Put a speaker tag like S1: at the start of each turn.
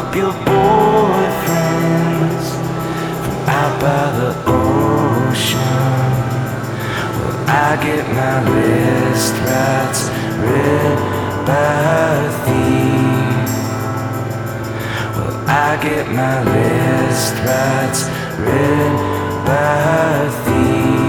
S1: up your boyfriends from out by the ocean. Well, I get my list rights read by a thief. Well, I get my list rights read by a thief.